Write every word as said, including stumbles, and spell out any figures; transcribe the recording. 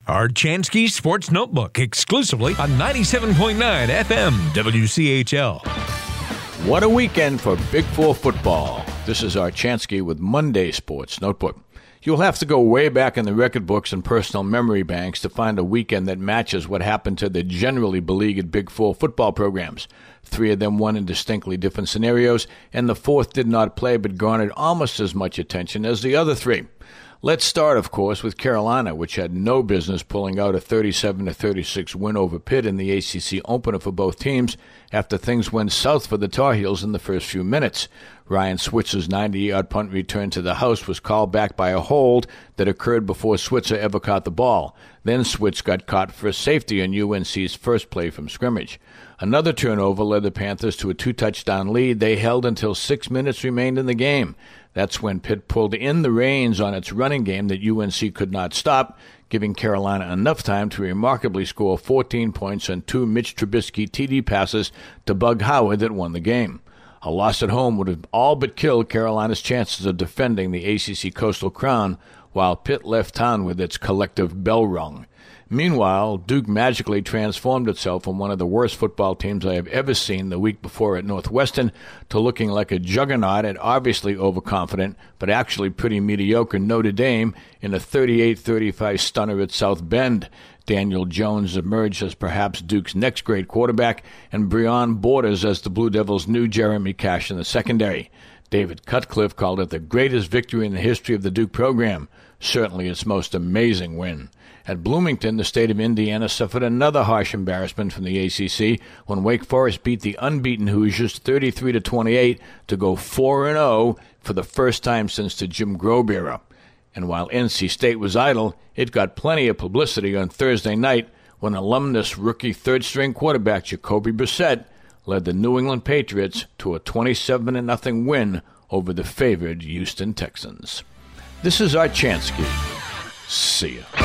Archansky Sports Notebook, exclusively on ninety-seven point nine F M W C H L. What a weekend for Big Four football. This is Archansky with Monday Sports Notebook. You'll have to go way back in the record books and personal memory banks to find a weekend that matches what happened to the generally beleaguered Big Four football programs. Three of them won in distinctly different scenarios, and the fourth did not play but garnered almost as much attention as the other three. Let's start, of course, with Carolina, which had no business pulling out a thirty-seven to thirty-six win over Pitt in the A C C opener for both teams after things went south for the Tar Heels in the first few minutes. Ryan Switzer's ninety-yard punt return to the house was called back by a hold that occurred before Switzer ever caught the ball. Then Switz got caught for a safety on U N C's first play from scrimmage. Another turnover led the Panthers to a two-touchdown lead they held until six minutes remained in the game. That's when Pitt pulled in the reins on its running game that U N C could not stop, giving Carolina enough time to remarkably score fourteen points on two Mitch Trubisky T D passes to Bug Howard that won the game. A loss at home would have all but killed Carolina's chances of defending the A C C Coastal Crown, while Pitt left town with its collective bell rung. Meanwhile, Duke magically transformed itself from one of the worst football teams I have ever seen the week before at Northwestern to looking like a juggernaut and obviously overconfident, but actually pretty mediocre Notre Dame in a thirty-eight thirty-five stunner at South Bend. Daniel Jones emerged as perhaps Duke's next great quarterback, and Breon Borders as the Blue Devils' new Jeremy Cash in the secondary. David Cutcliffe called it the greatest victory in the history of the Duke program, certainly its most amazing win. At Bloomington, the state of Indiana suffered another harsh embarrassment from the A C C when Wake Forest beat the unbeaten Hoosiers thirty-three to twenty-eight to go four and oh for the first time since the Jim Grobe era. And while N C State was idle, it got plenty of publicity on Thursday night when alumnus rookie third-string quarterback Jacoby Brissett led the New England Patriots to a twenty-seven to nothing win over the favored Houston Texans. This is Archansky. See ya.